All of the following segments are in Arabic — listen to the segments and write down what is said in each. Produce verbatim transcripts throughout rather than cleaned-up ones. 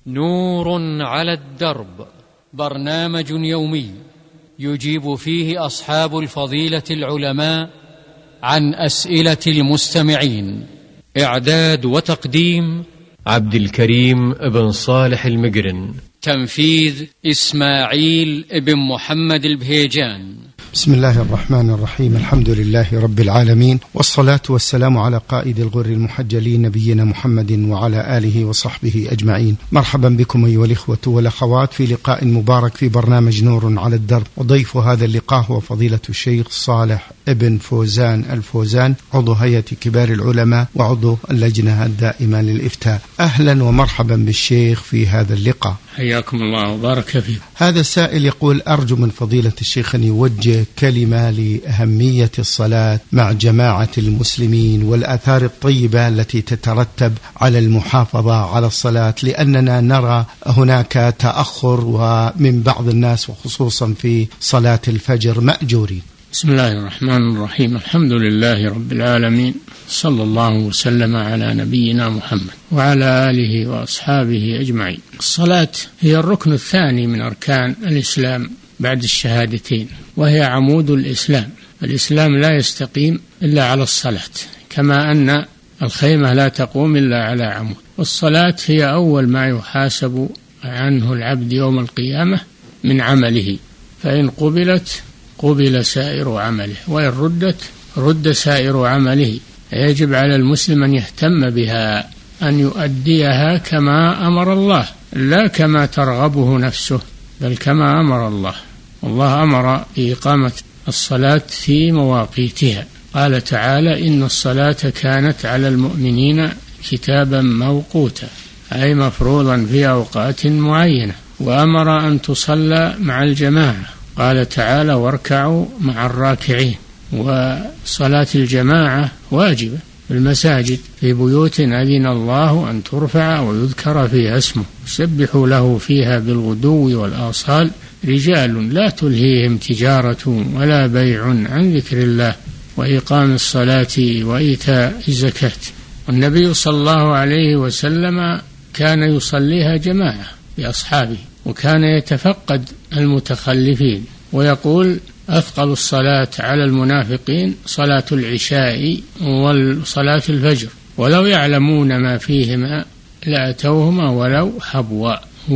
نور على الدرب، برنامج يومي يجيب فيه أصحاب الفضيلة العلماء عن أسئلة المستمعين. إعداد وتقديم عبد الكريم بن صالح المقرن. تنفيذ إسماعيل بن محمد البهيجان. بسم الله الرحمن الرحيم. الحمد لله رب العالمين، والصلاة والسلام على قائد الغر المحجلين نبينا محمد وعلى آله وصحبه أجمعين. مرحبا بكم أيها الإخوة والأخوات في لقاء مبارك في برنامج نور على الدرب، وضيف هذا اللقاء هو فضيلة الشيخ صالح ابن فوزان الفوزان، عضو هيئة كبار العلماء وعضو اللجنة الدائمة للإفتاء. أهلا ومرحبا بالشيخ في هذا اللقاء. حياكم الله وبارك فيكم. هذا السائل يقول: أرجو من فضيلة الشيخ أن يوجه كلمة لأهمية الصلاة مع جماعة المسلمين والآثار الطيبة التي تترتب على المحافظة على الصلاة، لأننا نرى هناك تأخر ومن بعض الناس وخصوصا في صلاة الفجر مأجورين. بسم الله الرحمن الرحيم. الحمد لله رب العالمين، صلى الله وسلم على نبينا محمد وعلى آله وأصحابه أجمعين. الصلاة هي الركن الثاني من أركان الإسلام بعد الشهادتين، وهي عمود الإسلام. الإسلام لا يستقيم إلا على الصلاة، كما أن الخيمة لا تقوم إلا على عمود. والصلاة هي أول ما يحاسب عنه العبد يوم القيامة من عمله، فإن قبلت قبل سائر عمله، وإن ردت رد سائر عمله. يجب على المسلم أن يهتم بها، أن يؤديها كما أمر الله، لا كما ترغبه نفسه، بل كما أمر الله. والله أمر بإقامة الصلاة في مواقيتها. قال تعالى: إن الصلاة كانت على المؤمنين كتابا موقوتا، أي مفروضا في أوقات معينة. وأمر أن تصلى مع الجماعة، قال تعالى: واركعوا مع الراكعين. وصلاة الجماعة واجبة في المساجد، في بيوت أذن الله أن ترفع ويذكر فيها اسمه، يسبحوا له فيها بالغدو والآصال رجال لا تلهيهم تجارة ولا بيع عن ذكر الله وإقام الصلاة وإيتاء الزكاة. والنبي صلى الله عليه وسلم كان يصليها جماعة بأصحابه، وكان يتفقد المتخلفين ويقول: أثقل الصلاة على المنافقين صلاة العشاء وصلاة الفجر، ولو يعلمون ما فيهما لأتوهما ولو حبوا.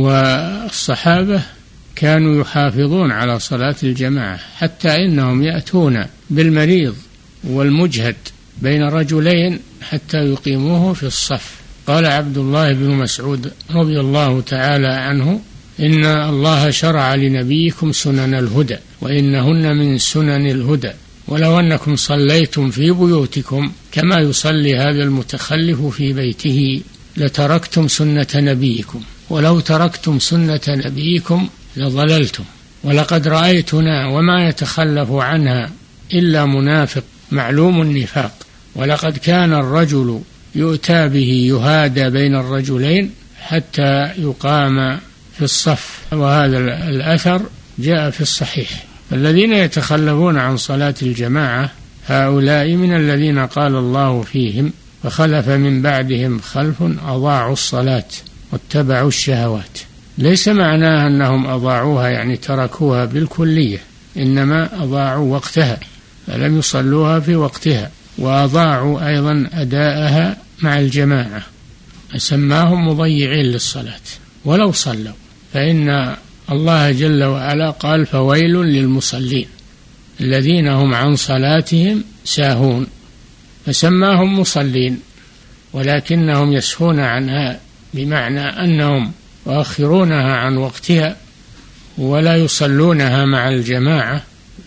والصحابة كانوا يحافظون على صلاة الجماعة، حتى إنهم يأتون بالمريض والمجهد بين رجلين حتى يقيموه في الصف. قال عبد الله بن مسعود رضي الله تعالى عنه: إن الله شرع لنبيكم سنن الهدى، وإنهن من سنن الهدى، ولو أنكم صليتم في بيوتكم كما يصلي هذا المتخلف في بيته لتركتم سنة نبيكم، ولو تركتم سنة نبيكم لضللتم. ولقد رأيتنا وما يتخلف عنها إلا منافق معلوم النفاق. ولقد كان الرجل يؤتى به يهادى بين الرجلين حتى يقام في الصف، وهذا الأثر جاء في الصحيح. الذين يتخلفون عن صلاة الجماعة هؤلاء من الذين قال الله فيهم: فخلف من بعدهم خلف أضاعوا الصلاة واتبعوا الشهوات. ليس معناها أنهم أضاعوها يعني تركوها بالكلية، إنما أضاعوا وقتها، فلم يصلوها في وقتها، وأضاعوا أيضا أداءها مع الجماعة، فسماهم مضيعين للصلاة. ولو صلوا، فإن الله جل وعلا قال: فويل للمصلين الذين هم عن صلاتهم ساهون، فسماهم مصلين، ولكنهم يسهون عنها، بمعنى أنهم يؤخرونها عن وقتها ولا يصلونها مع الجماعة،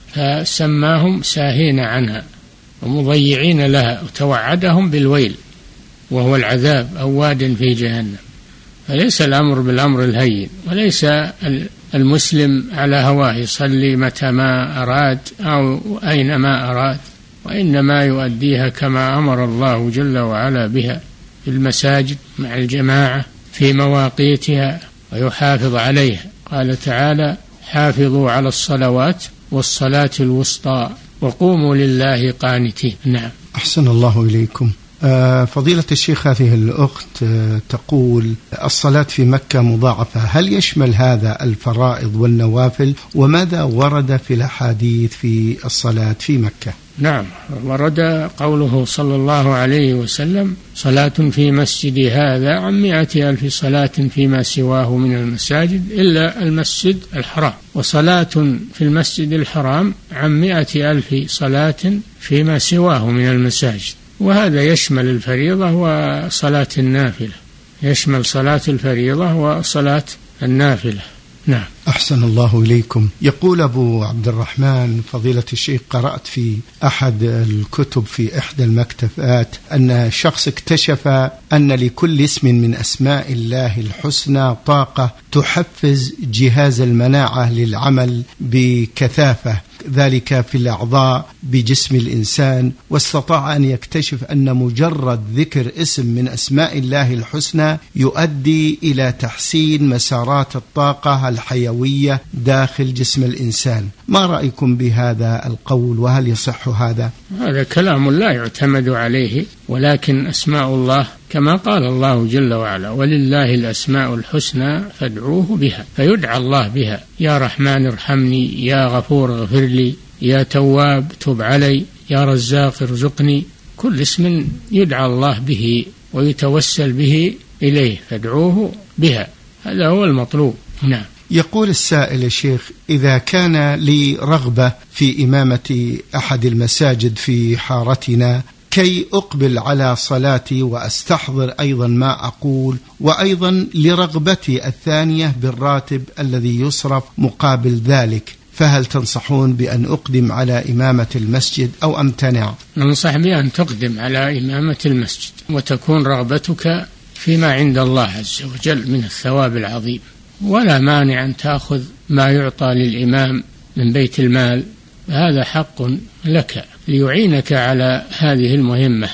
فسماهم ساهين عنها ومضيعين لها، وتوعدهم بالويل وهو العذاب أو واد في جهنم. فليس الأمر بالأمر الهين، وليس المسلم على هواه يصلي متى ما أراد أو أينما أراد، وإنما يؤديها كما أمر الله جل وعلا بها في المساجد مع الجماعة في مواقيتها، ويحافظ عليها. قال تعالى: حافظوا على الصلوات والصلاة الوسطى وقوموا لله قانتين. نعم. أحسن الله إليكم. فضيلة الشيخ، هذه الأخت تقول الصلاة في مكة مضاعفة، هل يشمل هذا الفرائض والنوافل؟ وماذا ورد في الأحاديث في الصلاة في مكة؟ نعم، ورد قوله صلى الله عليه وسلم: صلاة في مسجد هذا عن مائة ألف صلاة فيما سواه من المساجد إلا المسجد الحرام، وصلاة في المسجد الحرام عن مائة ألف صلاة فيما سواه من المساجد. وهذا يشمل الفريضة وصلاة النافلة، يشمل صلاة الفريضة وصلاة النافلة. نعم. أحسن الله إليكم. يقول أبو عبد الرحمن: فضيلة الشيخ، قرأت في أحد الكتب في إحدى المكتبات أن شخص اكتشف أن لكل اسم من أسماء الله الحسنى طاقة تحفز جهاز المناعة للعمل بكثافة، ذلك في الأعضاء بجسم الإنسان، واستطاع أن يكتشف أن مجرد ذكر اسم من أسماء الله الحسنى يؤدي إلى تحسين مسارات الطاقة الحيوية داخل جسم الإنسان. ما رأيكم بهذا القول، وهل يصح هذا؟ هذا كلام لا يعتمد عليه، ولكن أسماء الله كما قال الله جل وعلا: ولله الأسماء الحسنى فادعوه بها، فيدعى الله بها: يا رحمن ارحمني، يا غفور اغفر لي، يا تواب تب علي، يا رزاق ارزقني. كل اسم يدعى الله به ويتوسل به إليه، فادعوه بها، هذا هو المطلوب. نعم. يقول السائل: الشيخ، إذا كان لي رغبة في إمامة أحد المساجد في حارتنا كي أقبل على صلاتي وأستحضر أيضا ما أقول، وأيضا لرغبتي الثانية بالراتب الذي يصرف مقابل ذلك، فهل تنصحون بأن أقدم على إمامة المسجد أو أمتنع؟ ننصح بأن تقدم على إمامة المسجد، وتكون رغبتك فيما عند الله عز وجل من الثواب العظيم، ولا مانع أن تأخذ ما يعطى للإمام من بيت المال، هذا حق لك ليعينك على هذه المهمة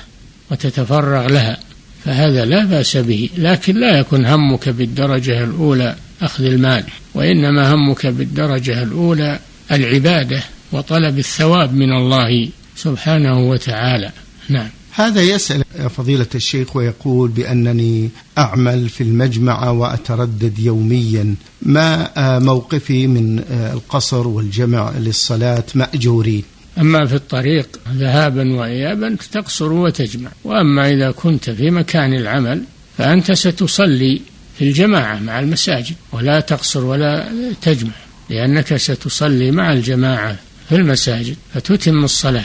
وتتفرغ لها، فهذا لا بأس به. لكن لا يكن همك بالدرجة الأولى أخذ المال، وإنما همك بالدرجة الأولى العبادة وطلب الثواب من الله سبحانه وتعالى. نعم. هذا يسأل فضيلة الشيخ ويقول بأنني أعمل في المجمع وأتردد يوميا، ما موقفي من القصر والجمع للصلاة مأجورين؟ أما في الطريق ذهابا وإيابا تقصر وتجمع، وأما إذا كنت في مكان العمل فأنت ستصلي في الجماعة مع المساجد، ولا تقصر ولا تجمع، لأنك ستصلي مع الجماعة في المساجد فتتم الصلاة.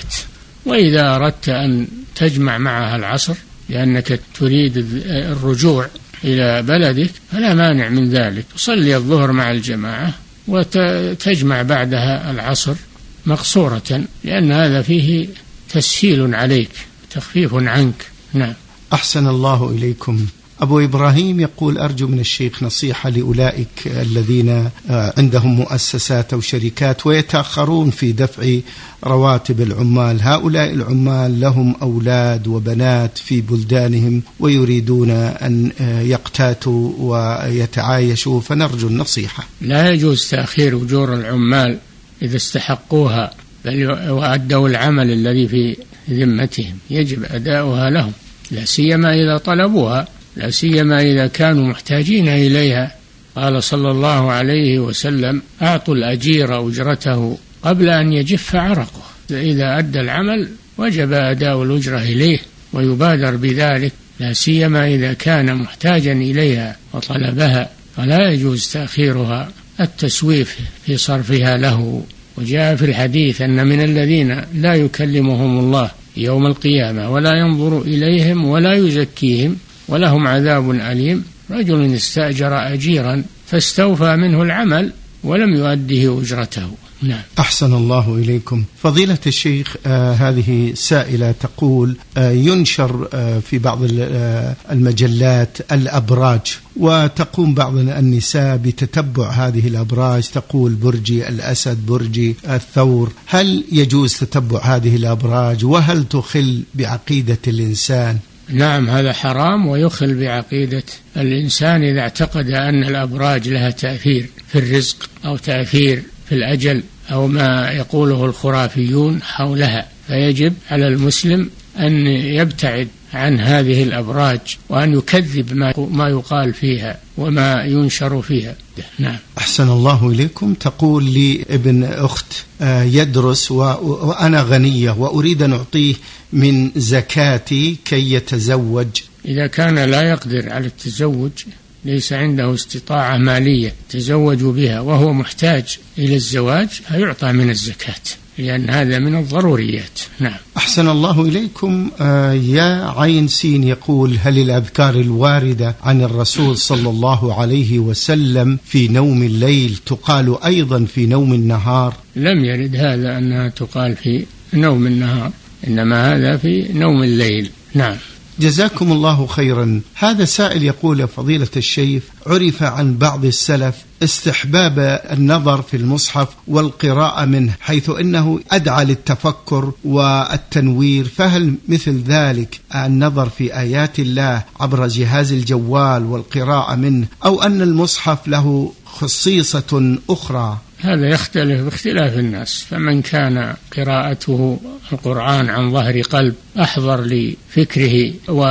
وإذا أردت أن تجمع معها العصر لأنك تريد الرجوع إلى بلدك فلا مانع من ذلك، تصلي الظهر مع الجماعة وتجمع بعدها العصر مقصورة، لأن هذا فيه تسهيل عليك، تخفيف عنك. نعم. أحسن الله إليكم. أبو إبراهيم يقول: أرجو من الشيخ نصيحة لأولئك الذين عندهم مؤسسات أو شركات ويتأخرون في دفع رواتب العمال. هؤلاء العمال لهم أولاد وبنات في بلدانهم ويريدون أن يقتاتوا ويتعايشوا، فنرجو النصيحة. لا يجوز تأخير أجور العمال إذا استحقوها بل وأدوا العمل الذي في ذمتهم، يجب أداؤها لهم، لا سيما إذا طلبوها، لا سيما إذا كانوا محتاجين إليها. قال صلى الله عليه وسلم: أعطوا الأجير أجرته قبل أن يجف عرقه. إذا أدى العمل وجب أداء الأجرة إليه ويبادر بذلك، لا سيما إذا كان محتاجا إليها وطلبها، فلا يجوز تأخيرها، التسويف في صرفها له. وجاء في الحديث أن من الذين لا يكلمهم الله يوم القيامة ولا ينظر إليهم ولا يزكيهم ولهم عذاب أليم رجل استأجر أجيرا فاستوفى منه العمل ولم يؤده أجرته. نعم. أحسن الله إليكم. فضيلة الشيخ، آه هذه سائلة تقول: آه ينشر آه في بعض آه المجلات الأبراج، وتقوم بعض النساء بتتبع هذه الأبراج، تقول برجي الأسد، برجي الثور، هل يجوز تتبع هذه الأبراج؟ وهل تخل بعقيدة الإنسان؟ نعم، هذا حرام ويخل بعقيدة الإنسان إذا اعتقد أن الأبراج لها تأثير في الرزق أو تأثير في الأجل أو ما يقوله الخرافيون حولها، فيجب على المسلم أن يبتعد عن هذه الأبراج وأن يكذب ما يقال فيها وما ينشر فيها. نعم. أحسن الله إليكم. تقول لي ابن أخت يدرس وأنا غنية وأريد أن أعطيه من زكاتي كي يتزوج. إذا كان لا يقدر على التزوج، ليس عنده استطاعة مالية تزوج بها وهو محتاج إلى الزواج، فيعطى من الزكاة، لأن هذا من الضروريات. نعم. أحسن الله إليكم. آه يا عين سين يقول: هل الأذكار الواردة عن الرسول صلى الله عليه وسلم في نوم الليل تقال أيضا في نوم النهار؟ لم يرد هذا أنها تقال في نوم النهار، إنما هذا في نوم الليل. نعم. جزاكم الله خيرا. هذا سائل يقول: يا فضيلة الشيخ، عرف عن بعض السلف استحباب النظر في المصحف والقراءة منه، حيث إنه أدعى للتفكر والتنوير، فهل مثل ذلك النظر في آيات الله عبر جهاز الجوال والقراءة منه، أو أن المصحف له خصيصة أخرى؟ هذا يختلف باختلاف الناس، فمن كان قراءته القرآن عن ظهر قلب أحضر لفكره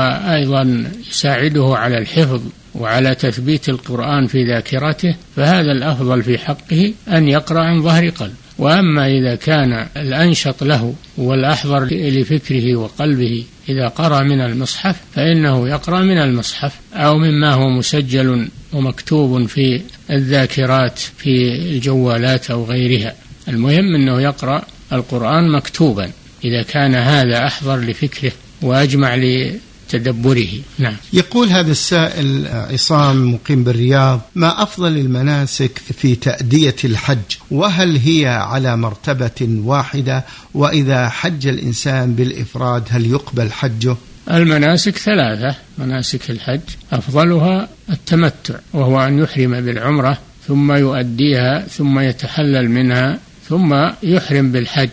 وأيضا يساعده على الحفظ وعلى تثبيت القرآن في ذاكرته، فهذا الأفضل في حقه أن يقرأ عن ظهر قلب. وأما إذا كان الأنشط له والأحضر لفكره وقلبه إذا قرأ من المصحف، فإنه يقرأ من المصحف أو مما هو مسجل ومكتوب في الذاكرات في الجوالات أو غيرها. المهم أنه يقرأ القرآن مكتوبا إذا كان هذا أحضر لفكره وأجمع لتدبره. نعم. يقول هذا السائل عصام مقيم بالرياض: ما أفضل المناسك في تأدية الحج، وهل هي على مرتبة واحدة، وإذا حج الإنسان بالإفراد هل يقبل حجه؟ المناسك ثلاثة. مناسك الحج أفضلها التمتع، وهو أن يحرم بالعمرة ثم يؤديها ثم يتحلل منها ثم يحرم بالحج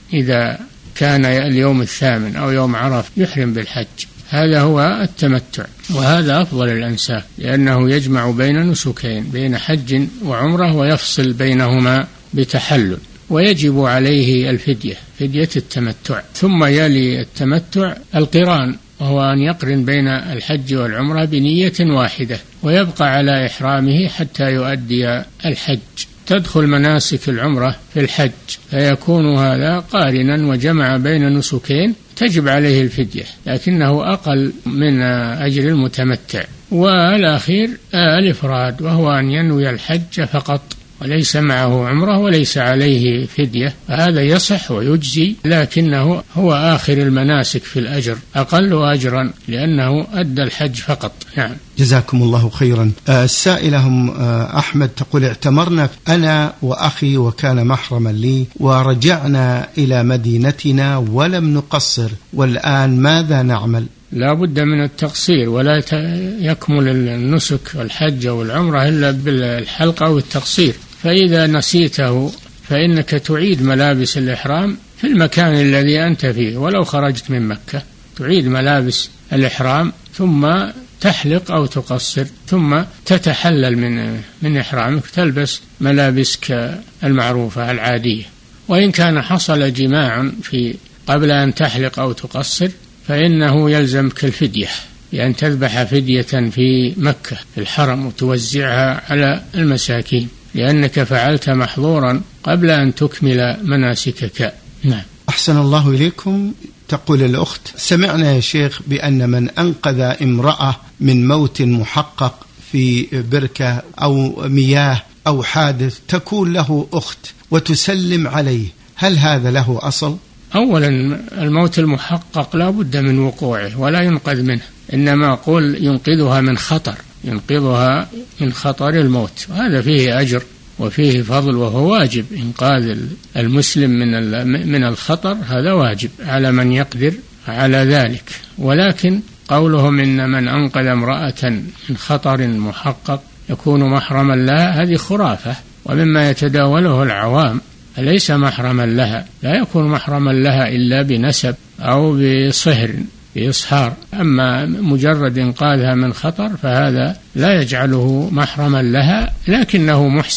إذا كان اليوم الثامن أو يوم عرفة يحرم بالحج. هذا هو التمتع، وهذا أفضل الأنساك لأنه يجمع بين نسكين، بين حج وعمرة، ويفصل بينهما بتحلل، ويجب عليه الفدية، فدية التمتع. ثم يلي التمتع القران، وهو أن يقرن بين الحج والعمرة بنية واحدة، ويبقى على إحرامه حتى يؤدي الحج. تدخل مناسك العمرة في الحج، فيكون هذا قارنا وجمع بين نسكين، تجب عليه الفدية، لكنه أقل من أجر المتمتع. والأخير الإفراد، وهو أن ينوي الحج فقط وليس معه عمره وليس عليه فدية، فهذا يصح ويجزي، لكنه هو آخر المناسك في الأجر، أقل أجرا لأنه أدى الحج فقط. نعم. جزاكم الله خيرا. السائلة هم أحمد تقول: اعتمرنا أنا وأخي وكان محرما لي، ورجعنا إلى مدينتنا ولم نقصر، والآن ماذا نعمل؟ لا بد من التقصير، ولا يكمل النسك والحج والعمرة إلا بالحلق أو التقصير. فإذا نسيته فإنك تعيد ملابس الإحرام في المكان الذي أنت فيه، ولو خرجت من مكة تعيد ملابس الإحرام ثم تحلق أو تقصر، ثم تتحلل من من إحرامك، تلبس ملابسك المعروفة العادية. وإن كان حصل جماع في قبل أن تحلق أو تقصر فإنه يلزمك الفدية، بأن تذبح فدية في مكة في الحرم وتوزعها على المساكين، لأنك فعلت محظورا قبل أن تكمل مناسكك. نعم. أحسن الله إليكم. تقول الأخت: سمعنا يا شيخ بأن من أنقذ امرأة من موت محقق في بركة أو مياه أو حادث تكون له أخت وتسلم عليه، هل هذا له أصل؟ أولا الموت المحقق لا بد من وقوعه ولا ينقذ منه، إنما أقول ينقذها من خطر، ينقذها من خطر الموت، وهذا فيه أجر وفيه فضل، وهو واجب إنقاذ المسلم من من الخطر، هذا واجب على من يقدر على ذلك. ولكن قولهم إن من أنقذ امرأة من خطر محقق يكون محرما لها، هذه خرافة ومما يتداوله العوام، فليس محرما لها، لا يكون محرما لها إلا بنسب أو بصهر بإصهار. أما مجرد إنقاذها من خطر فهذا لا يجعله محرما لها، لكنه محسن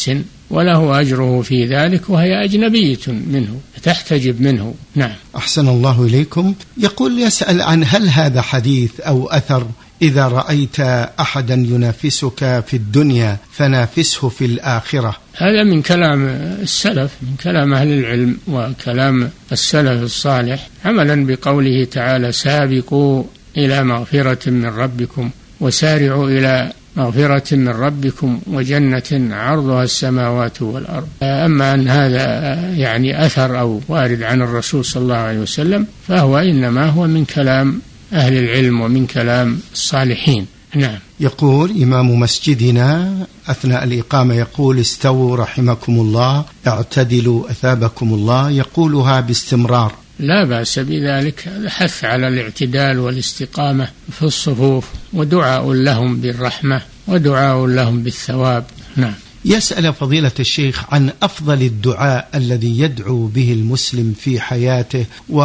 وله أجره في ذلك، وهي أجنبية منه تحتجب منه. نعم. أحسن الله إليكم. يقول يسأل عن هل هذا حديث أو أثر إذا رأيت أحدا ينافسك في الدنيا فنافسه في الآخرة؟ هذا من كلام السلف، من كلام أهل العلم وكلام السلف الصالح، عملا بقوله تعالى: سابقوا إلى مغفرة من ربكم وسارعوا إلى مغفرة من ربكم وجنة عرضها السماوات والأرض. أما أن هذا يعني أثر أو وارد عن الرسول صلى الله عليه وسلم فهو إنما هو من كلام أهل العلم ومن كلام الصالحين. نعم. يقول إمام مسجدنا أثناء الإقامة يقول: استووا رحمكم الله، اعتدلوا أثابكم الله، يقولها باستمرار. لا بأس بذلك، هذا حث على الاعتدال والاستقامة في الصفوف، ودعاء لهم بالرحمة ودعاء لهم بالثواب. نعم. يسأل فضيلة الشيخ عن أفضل الدعاء الذي يدعو به المسلم في حياته،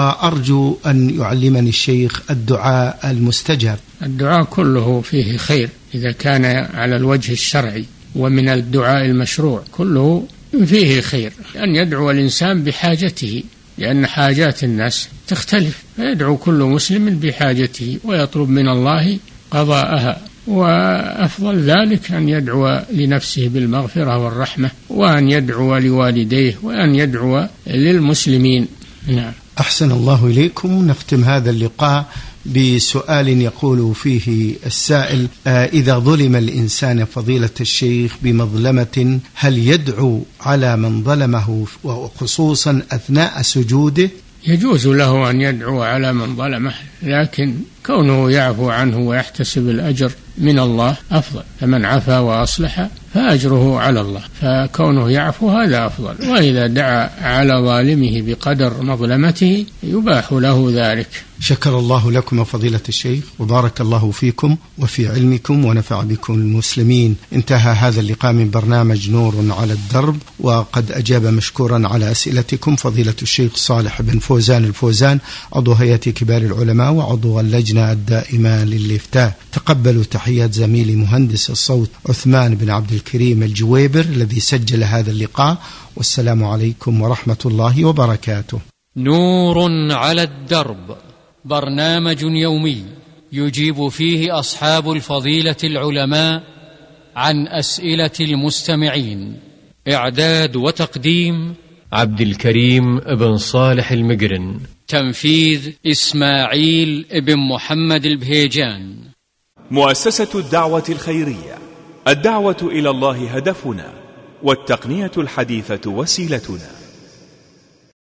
وأرجو أن يعلمني الشيخ الدعاء المستجاب. الدعاء كله فيه خير إذا كان على الوجه الشرعي، ومن الدعاء المشروع كله فيه خير. أن يدعو الإنسان بحاجته، لأن حاجات الناس تختلف، فيدعو كل مسلم بحاجته ويطلب من الله قضاءها. وأفضل ذلك أن يدعو لنفسه بالمغفرة والرحمة، وأن يدعو لوالديه، وأن يدعو للمسلمين. نعم. أحسن الله إليكم. نختم هذا اللقاء بسؤال يقول فيه السائل: آه إذا ظلم الإنسان فضيلة الشيخ بمظلمة هل يدعو على من ظلمه وخصوصا أثناء سجوده؟ يجوز له أن يدعو على من ظلمه، لكن كونه يعفو عنه ويحتسب الأجر من الله أفضل. فمن عفا وأصلح فأجره على الله، فكونه يعفو هذا أفضل. وإذا دعا على ظالمه بقدر مظلمته يباح له ذلك. شكر الله لكم فضيلة الشيخ، وبارك الله فيكم وفي علمكم ونفع بكم المسلمين. انتهى هذا اللقاء من برنامج نور على الدرب، وقد أجاب مشكورا على أسئلتكم فضيلة الشيخ صالح بن فوزان الفوزان، عضو هيئة كبار العلماء وعضو اللجنة الدائمة للإفتاء. تقبلوا تحيات زميلي مهندس الصوت عثمان بن عبد الكريم الجويبر الذي سجل هذا اللقاء، والسلام عليكم ورحمة الله وبركاته. نور على الدرب، برنامج يومي يجيب فيه أصحاب الفضيلة العلماء عن أسئلة المستمعين. إعداد وتقديم عبد الكريم بن صالح المقرن. تنفيذ إسماعيل بن محمد البهيجان. مؤسسة الدعوة الخيرية، الدعوة إلى الله هدفنا، والتقنية الحديثة وسيلتنا.